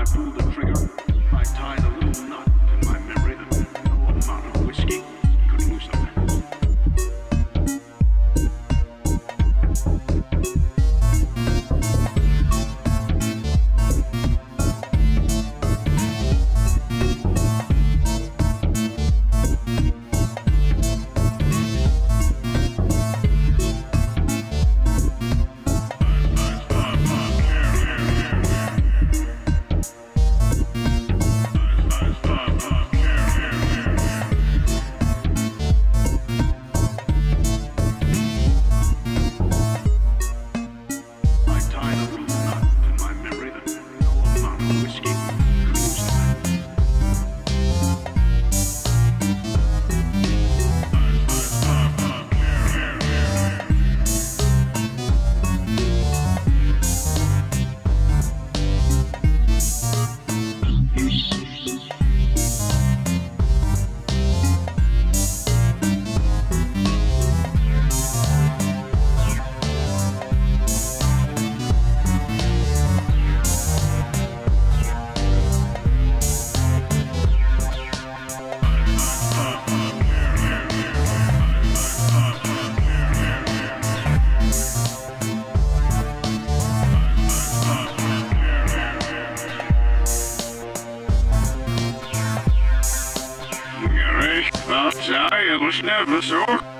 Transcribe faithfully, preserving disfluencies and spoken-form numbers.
I pulled the trigger, I tied a little knot in my memory that no amount of whiskey could loosen. I'll tell you, it was never so